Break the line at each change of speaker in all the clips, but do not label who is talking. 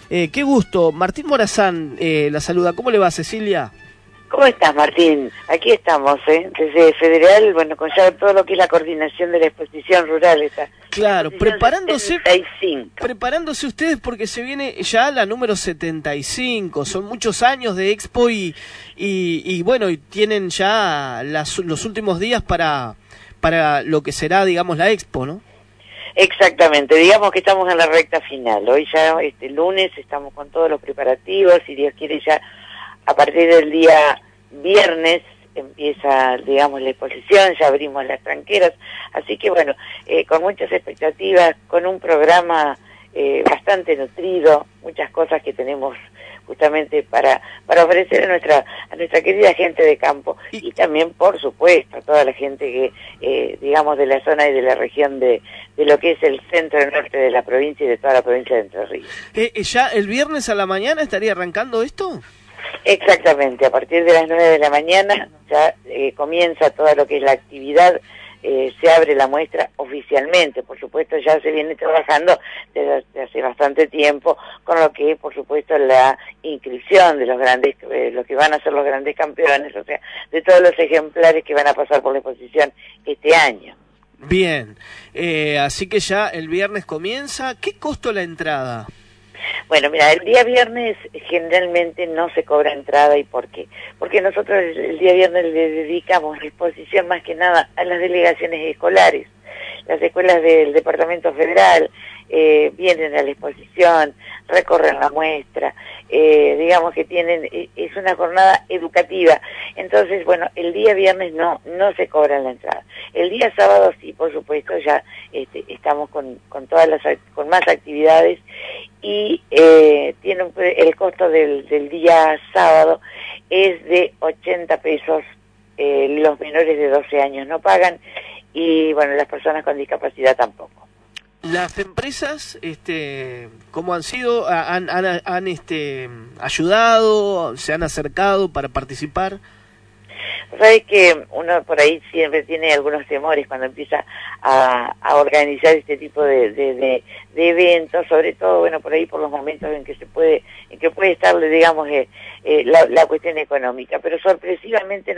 Qué gusto. Martín Morazán la saluda. ¿Cómo le va, Cecilia?
¿Cómo estás, Martín? Aquí estamos, desde Federal, bueno, con ya todo lo que es la coordinación de la exposición rural.
Claro, preparándose
75.
Preparándose ustedes porque se viene ya la número 75. Son muchos años de Expo y bueno, y tienen ya los últimos días para lo que será, digamos, la Expo, ¿no?
Exactamente, digamos que estamos en la recta final. Hoy ya, este lunes, estamos con todos los preparativos, si Dios quiere ya a partir del día viernes empieza, digamos, la exposición, ya abrimos las tranqueras, así que bueno, con muchas expectativas, con un programa bastante nutrido, muchas cosas que tenemos justamente para ofrecer a nuestra querida gente de campo y también, por supuesto, a toda la gente que, digamos, de la zona y de la región de lo que es el centro norte de la provincia y de toda la provincia de Entre Ríos.
¿Ya el viernes a la mañana estaría arrancando esto?
Exactamente, a partir de las 9 de la mañana ya comienza toda lo que es la actividad, se abre la muestra oficialmente, por supuesto ya se viene trabajando desde hace bastante tiempo con lo que es, por supuesto, la inscripción de los grandes, lo que van a ser los grandes campeones, o sea, de todos los ejemplares que van a pasar por la exposición este año.
Bien, así que ya el viernes comienza. ¿Qué costo la entrada?
Bueno, mira, el día viernes generalmente no se cobra entrada. ¿Y por qué? Porque nosotros el día viernes le dedicamos la exposición más que nada a las delegaciones escolares. Las escuelas del Departamento Federal vienen a la exposición, recorren la muestra, digamos que es una jornada educativa. Entonces, bueno, el día viernes no se cobra la entrada. El día sábado sí, por supuesto, ya estamos con con más actividades y tiene el costo del día sábado es de 80 pesos, los menores de 12 años no pagan y bueno, las personas con discapacidad tampoco.
Las empresas, ¿cómo han sido? ¿Han ayudado? ¿Se han acercado para participar?
Sabes que uno por ahí siempre tiene algunos temores cuando empieza a organizar este tipo de eventos, sobre todo, bueno, por ahí por los momentos en que puede estar, digamos, la cuestión económica, pero sorpresivamente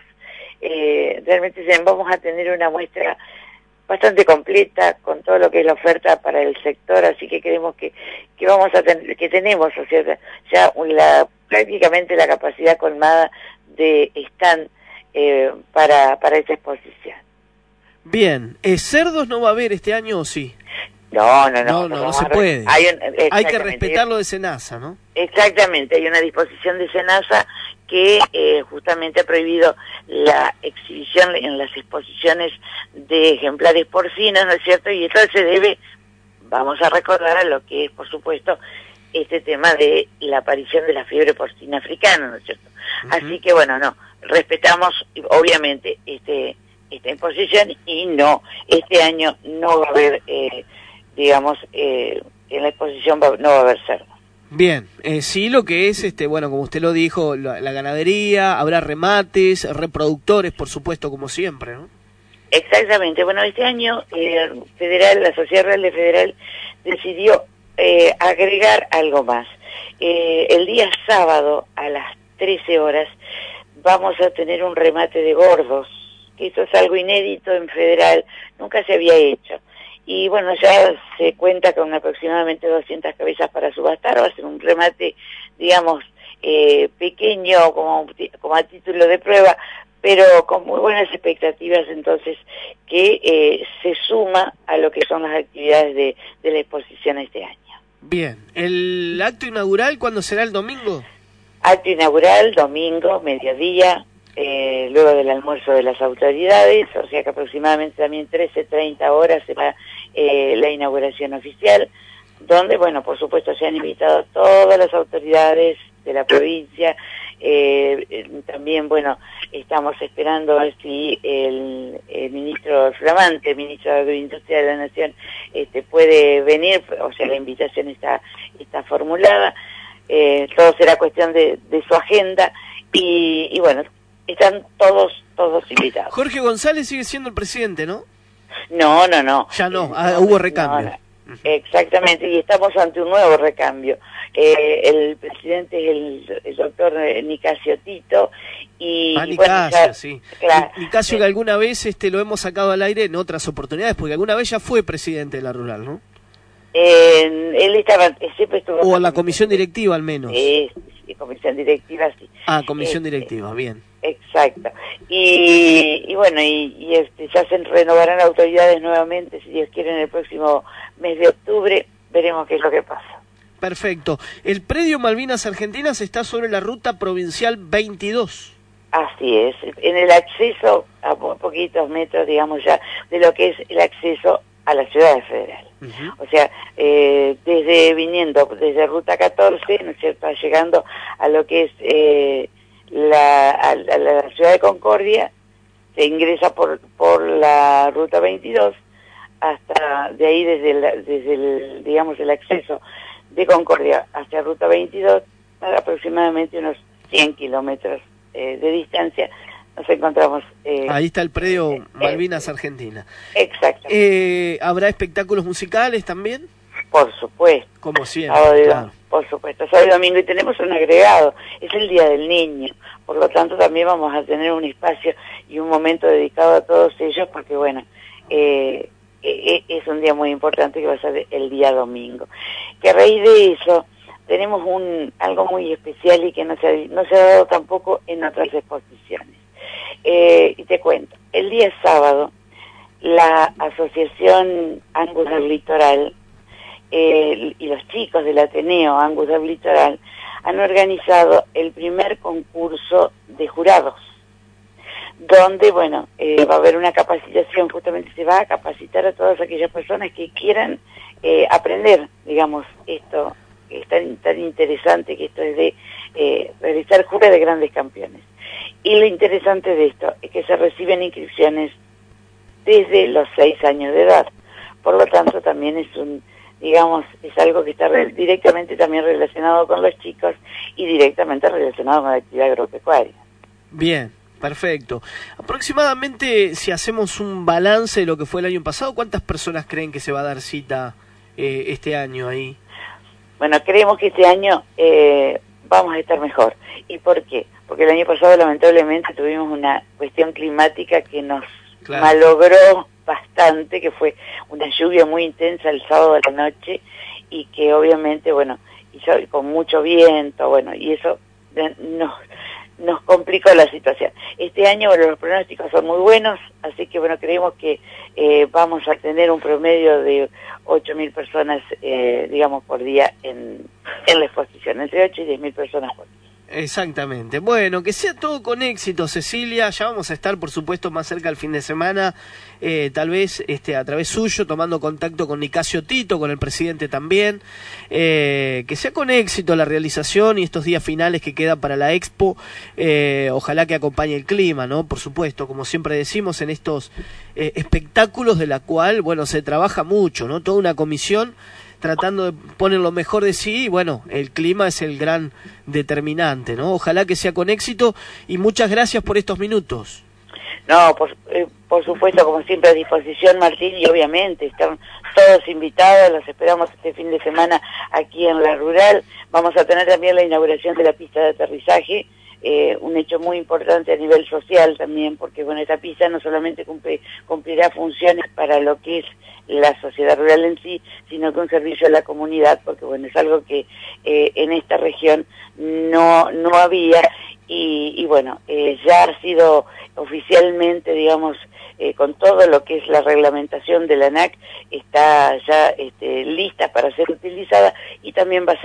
realmente vamos a tener una muestra bastante completa con todo lo que es la oferta para el sector, así que creemos que vamos a tener, que tenemos, o sea, ya prácticamente la capacidad colmada de stand para esta exposición.
Bien, ¿cerdos no va a haber este año o sí?
No
se puede. Hay que respetar lo de SENASA, ¿no?
Exactamente, hay una disposición de SENASA que justamente ha prohibido la exhibición en las exposiciones de ejemplares porcinos, ¿no es cierto? Y esto se debe, vamos a recordar, a lo que es, por supuesto, este tema de la aparición de la fiebre porcina africana, ¿no es cierto? Así que, bueno, respetamos, obviamente, esta imposición y este año no va a haber, digamos, en la exposición no va a haber cerdo.
Bien, sí, lo que es, bueno, como usted lo dijo, la ganadería, habrá remates, reproductores, por supuesto, como siempre, ¿no?
Exactamente. Bueno, este año la Sociedad Real de Federal decidió agregar algo más. El día sábado a las 13 horas vamos a tener un remate de gordos, que esto es algo inédito en Federal, nunca se había hecho. Y bueno, ya se cuenta con aproximadamente 200 cabezas para subastar, va a ser un remate, digamos, pequeño como a título de prueba, pero con muy buenas expectativas, entonces, que se suma a lo que son las actividades de la exposición este año.
Bien, ¿el acto inaugural cuándo será? ¿El domingo?
Acto inaugural, domingo, mediodía, luego del almuerzo de las autoridades, o sea que aproximadamente también 13:30 horas será la inauguración oficial, donde, bueno, por supuesto se han invitado todas las autoridades de la provincia. También, bueno, estamos esperando a ver si el ministro flamante, el ministro de Agroindustria de la Nación, puede venir, o sea, la invitación está formulada. Todo será cuestión de su agenda y bueno, están todos invitados.
Jorge González sigue siendo el presidente, ¿no?
No.
Ya no, hubo recambio.
Exactamente, y estamos ante un nuevo recambio. El presidente es el doctor Nicasio Tito, y
Nicasio,
bueno, ya,
sí.
claro,
Nicasio que alguna vez lo hemos sacado al aire en otras oportunidades, porque alguna vez ya fue presidente de la Rural, ¿no?
Él estaba, siempre estuvo...
O en la comisión directiva al menos.
Sí, comisión directiva, sí.
Comisión directiva, bien.
Exacto. Y bueno, ya se renovarán autoridades nuevamente, si Dios quiere, en el próximo mes de octubre. Veremos qué es lo que pasa.
Perfecto. El predio Malvinas Argentinas está sobre la ruta provincial 22.
Así es, en el acceso, a poquitos metros, digamos ya, de lo que es el acceso a la ciudad federal. O sea, viniendo desde Ruta 14, ¿no es cierto?, llegando a lo que es a la ciudad de Concordia, se ingresa por la Ruta 22, hasta de ahí desde el digamos, el acceso de Concordia hacia Ruta 22, aproximadamente unos 100 kilómetros de distancia, nos encontramos...
ahí está el predio Malvinas Argentina.
Exacto.
¿Habrá espectáculos musicales también?
Por supuesto.
Como siempre, claro.
Por supuesto, sábado y domingo, y tenemos un agregado, es el Día del Niño, por lo tanto también vamos a tener un espacio y un momento dedicado a todos ellos, porque bueno, es un día muy importante que va a ser el día domingo. Que a raíz de eso tenemos algo muy especial y que no se ha dado tampoco en otras exposiciones. Y te cuento, el día sábado, la Asociación Angus del Litoral y los chicos del Ateneo Angus del Litoral han organizado el primer concurso de jurados, donde, bueno, va a haber una capacitación, justamente se va a capacitar a todas aquellas personas que quieran aprender, digamos, esto que es tan interesante, que esto es de realizar jura de grandes campeones. Y lo interesante de esto es que se reciben inscripciones desde los 6 años de edad. Por lo tanto, también es es algo que está directamente también relacionado con los chicos y directamente relacionado con la actividad agropecuaria.
Bien, perfecto. Aproximadamente, si hacemos un balance de lo que fue el año pasado, ¿cuántas personas creen que se va a dar cita este año ahí?
Bueno, creemos que este año vamos a estar mejor. ¿Y por qué? Porque el año pasado lamentablemente tuvimos una cuestión climática que nos malogró bastante, que fue una lluvia muy intensa el sábado de la noche, y que obviamente, bueno, hizo con mucho viento, bueno, y eso nos complicó la situación. Este año, bueno, los pronósticos son muy buenos, así que, bueno, creemos que vamos a tener un promedio de 8.000 personas, digamos, por día en la exposición, entre 8 y 10.000 personas por día.
Exactamente. Bueno, que sea todo con éxito, Cecilia. Ya vamos a estar, por supuesto, más cerca el fin de semana, tal vez a través suyo, tomando contacto con Nicasio Tito, con el presidente también. Que sea con éxito la realización y estos días finales que quedan para la Expo. Ojalá que acompañe el clima, ¿no? Por supuesto, como siempre decimos, en estos espectáculos de la cual, bueno, se trabaja mucho, ¿no? Toda una comisión tratando de poner lo mejor de sí, y bueno, el clima es el gran determinante, ¿no? Ojalá que sea con éxito, y muchas gracias por estos minutos.
No, por supuesto, como siempre, a disposición, Martín, y obviamente están todos invitados, los esperamos este fin de semana aquí en la Rural. Vamos a tener también la inauguración de la pista de aterrizaje, un hecho muy importante a nivel social también, porque bueno, esta pista no solamente cumplirá funciones para lo que es la sociedad rural en sí, sino que un servicio a la comunidad, porque bueno, es algo que en esta región no había, y bueno, ya ha sido oficialmente, digamos, con todo lo que es la reglamentación de la ANAC, está ya lista para ser utilizada, y también va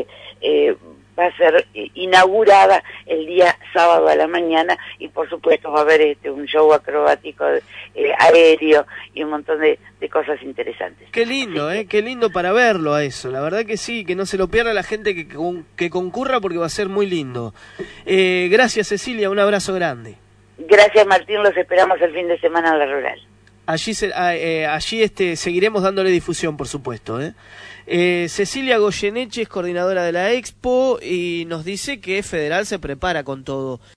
a ser inaugurada el día sábado a la mañana, y por supuesto va a haber un show acrobático aéreo y un montón de cosas interesantes.
Qué lindo, qué lindo para verlo a eso, la verdad que sí, que no se lo pierda la gente que concurra, porque va a ser muy lindo. Gracias, Cecilia, un abrazo grande.
Gracias, Martín, los esperamos el fin de semana en la Rural.
Allí seguiremos dándole difusión, por supuesto. Cecilia Goyeneche es coordinadora de la Expo y nos dice que Federal se prepara con todo.